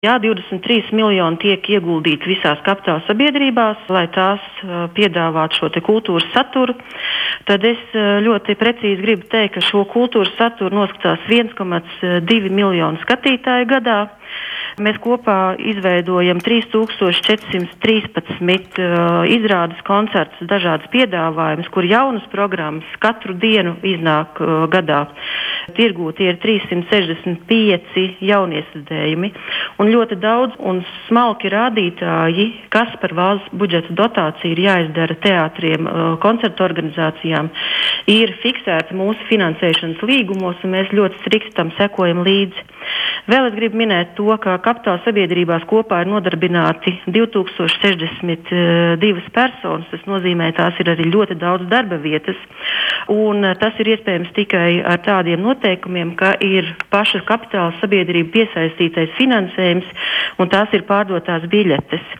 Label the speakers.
Speaker 1: Jā, 23 miljoni tiek ieguldīti visās kapitāla sabiedrībās, lai tās piedāvātu šo te kultūras saturu. Tad es ļoti precīzi gribu teikt, ka šo kultūras saturu noskatās 1,2 miljonu skatītāju gadā. Mēs kopā izveidojam 3413 izrādes koncertus, dažādas piedāvājumus, kur jaunas programmas katru dienu iznāk gadā. Tirgū tie ir 365 jauniestrādējumi un ļoti daudz un smalki rādītāji, kas par valsts budžeta dotāciju ir jāizdara teātriem, koncertu organizācijām, ir fiksēti mūsu finansēšanas līgumos, un mēs ļoti strikstam sekojam līdzi. Vēl es gribu minēt to, ka kapitāla sabiedrībās kopā ir nodarbināti 2062 personas. Tas nozīmē, tās ir arī ļoti daudz darba vietas. Un tas ir iespējams tikai ar tādiem noteikumiem, ka ir paša kapitāla sabiedrība piesaistītais finansējums un tās ir pārdotās biļetes.